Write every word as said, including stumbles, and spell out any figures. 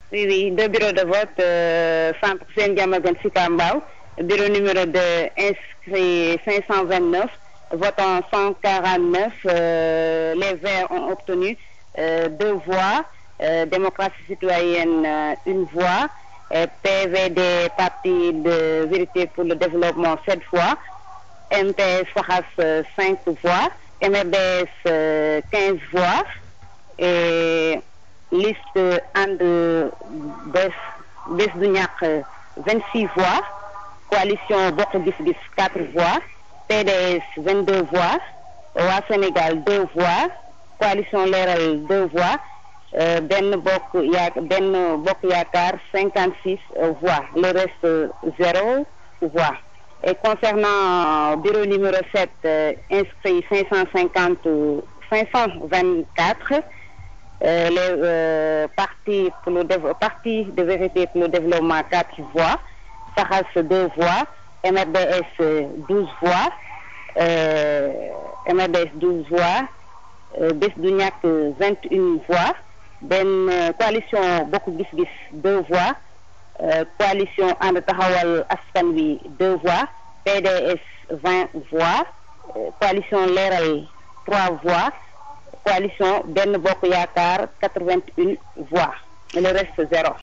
Oui, oui, deux bureaux de vote, euh, centre Saint-Diamaguène Sicap Mbao, bureau numéro deux, inscrit cinq cent vingt-neuf, votant cent quarante-neuf, euh, les Verts ont obtenu euh, deux voix, euh, Démocratie citoyenne euh, une voix, euh, P V D Parti de Vérité pour le Développement sept voix, M P S Faxas euh, cinq voix, M R D S euh, quinze voix, et liste And Bës Bës Du Ñakk vingt-six voix, coalition Bokk Gis Gis quatre voix, P D S vingt-deux voix, Waa Sénégal deux voix, coalition Leeral deux voix, euh, Benno Bokk Ya Benno Bokk Yaakaar cinquante-six voix, le reste zéro voix. Et concernant bureau numéro sept, euh, inscrit cinq cent cinquante, cinq cent vingt-quatre, Euh, les euh, partis pour le parti de vérité pour le développement quatre voix, Faxas deux voix, M R D S douze voix, euh, M R D S douze voix, euh, Bës Du Ñakk vingt et une voix, benn coalition Bokk Gis Gis deux voix, euh, coalition And Taxawal Askan Wi deux voix, P D S vingt voix, euh, coalition Leeral trois voix, coalition Benno Bokk Yaakaar quatre-vingt-une voix, le reste zéro.